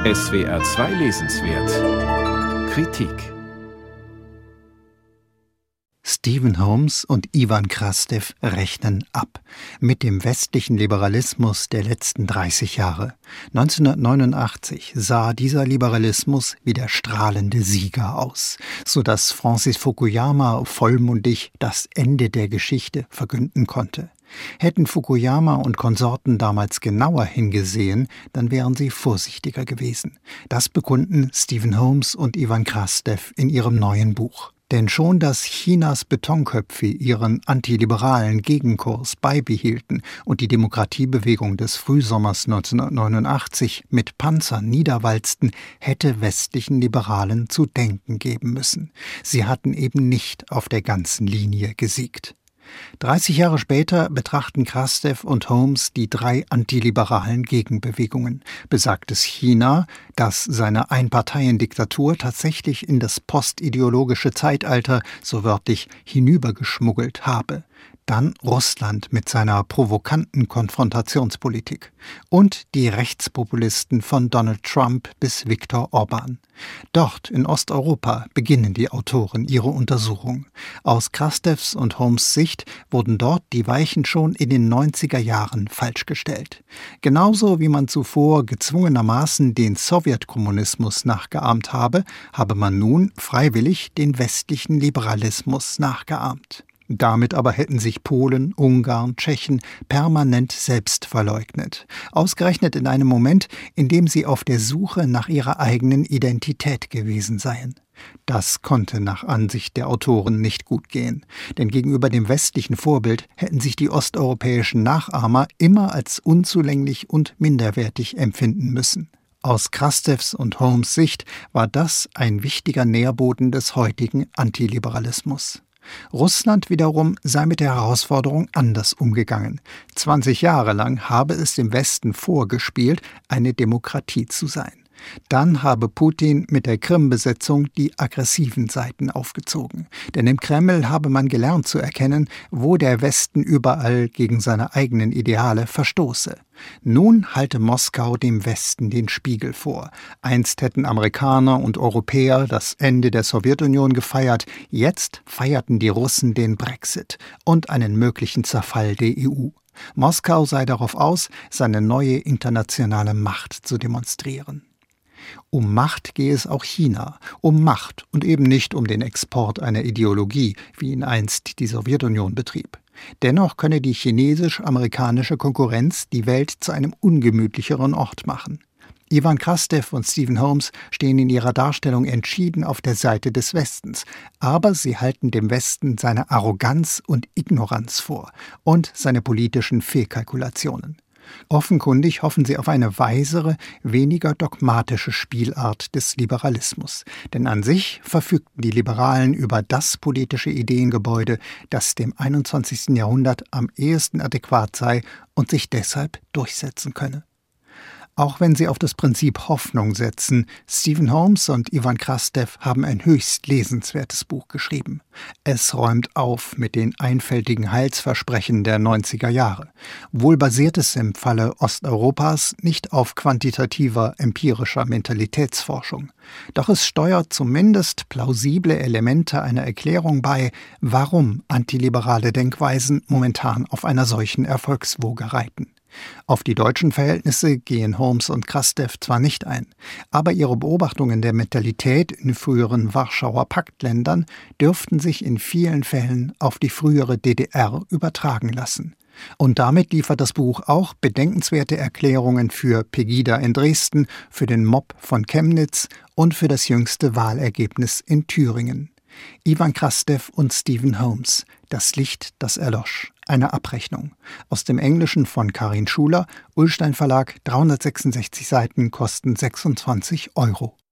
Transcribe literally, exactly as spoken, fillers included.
S W R zwei Lesenswert Kritik. Stephen Holmes und Ivan Krastev rechnen ab mit dem westlichen Liberalismus der letzten dreißig Jahre. neunzehnhundertneunundachtzig sah dieser Liberalismus wie der strahlende Sieger aus, sodass Francis Fukuyama vollmundig das Ende der Geschichte verkünden konnte. Hätten Fukuyama und Konsorten damals genauer hingesehen, dann wären sie vorsichtiger gewesen. Das bekunden Stephen Holmes und Ivan Krastev in ihrem neuen Buch. Denn schon, dass Chinas Betonköpfe ihren antiliberalen Gegenkurs beibehielten und die Demokratiebewegung des Frühsommers neunzehnhundertneunundachtzig mit Panzern niederwalzten, hätte westlichen Liberalen zu denken geben müssen. Sie hatten eben nicht auf der ganzen Linie gesiegt. dreißig Jahre später betrachten Krastev und Holmes die drei antiliberalen Gegenbewegungen. Besagtes China, das seine Einparteiendiktatur tatsächlich in das postideologische Zeitalter so wörtlich hinübergeschmuggelt habe. Dann Russland mit seiner provokanten Konfrontationspolitik und die Rechtspopulisten von Donald Trump bis Viktor Orban. Dort in Osteuropa beginnen die Autoren ihre Untersuchung. Aus Krastevs und Holmes' Sicht wurden dort die Weichen schon in den neunziger Jahren falsch gestellt. Genauso wie man zuvor gezwungenermaßen den Sowjetkommunismus nachgeahmt habe, habe man nun freiwillig den westlichen Liberalismus nachgeahmt. Damit aber hätten sich Polen, Ungarn, Tschechen permanent selbst verleugnet. Ausgerechnet in einem Moment, in dem sie auf der Suche nach ihrer eigenen Identität gewesen seien. Das konnte nach Ansicht der Autoren nicht gut gehen. Denn gegenüber dem westlichen Vorbild hätten sich die osteuropäischen Nachahmer immer als unzulänglich und minderwertig empfinden müssen. Aus Krastevs und Holmes' Sicht war das ein wichtiger Nährboden des heutigen Antiliberalismus. Russland wiederum sei mit der Herausforderung anders umgegangen. zwanzig Jahre lang habe es dem Westen vorgespielt, eine Demokratie zu sein. Dann habe Putin mit der Krim-Besetzung die aggressiven Seiten aufgezogen. Denn im Kreml habe man gelernt zu erkennen, wo der Westen überall gegen seine eigenen Ideale verstoße. Nun halte Moskau dem Westen den Spiegel vor. Einst hätten Amerikaner und Europäer das Ende der Sowjetunion gefeiert, jetzt feierten die Russen den Brexit und einen möglichen Zerfall der E U. Moskau sei darauf aus, seine neue internationale Macht zu demonstrieren. Um Macht gehe es auch China, um Macht und eben nicht um den Export einer Ideologie, wie ihn einst die Sowjetunion betrieb. Dennoch könne die chinesisch-amerikanische Konkurrenz die Welt zu einem ungemütlicheren Ort machen. Ivan Krastev und Stephen Holmes stehen in ihrer Darstellung entschieden auf der Seite des Westens, aber sie halten dem Westen seine Arroganz und Ignoranz vor und seine politischen Fehlkalkulationen. Offenkundig hoffen sie auf eine weisere, weniger dogmatische Spielart des Liberalismus. Denn an sich verfügten die Liberalen über das politische Ideengebäude, das dem einundzwanzigsten Jahrhundert am ehesten adäquat sei und sich deshalb durchsetzen könne. Auch wenn sie auf das Prinzip Hoffnung setzen, Stephen Holmes und Ivan Krastev haben ein höchst lesenswertes Buch geschrieben. Es räumt auf mit den einfältigen Heilsversprechen der neunziger Jahre. Wohl basiert es im Falle Osteuropas nicht auf quantitativer, empirischer Mentalitätsforschung. Doch es steuert zumindest plausible Elemente einer Erklärung bei, warum antiliberale Denkweisen momentan auf einer solchen Erfolgswoge reiten. Auf die deutschen Verhältnisse gehen Holmes und Krastev zwar nicht ein, aber ihre Beobachtungen der Mentalität in früheren Warschauer Paktländern dürften sich in vielen Fällen auf die frühere D D R übertragen lassen. Und damit liefert das Buch auch bedenkenswerte Erklärungen für Pegida in Dresden, für den Mob von Chemnitz und für das jüngste Wahlergebnis in Thüringen. Ivan Krastev und Stephen Holmes, Das Licht, das erlosch. Eine Abrechnung. Aus dem Englischen von Karin Schuler, Ullstein Verlag, dreihundertsechsundsechzig Seiten, kosten sechsundzwanzig Euro.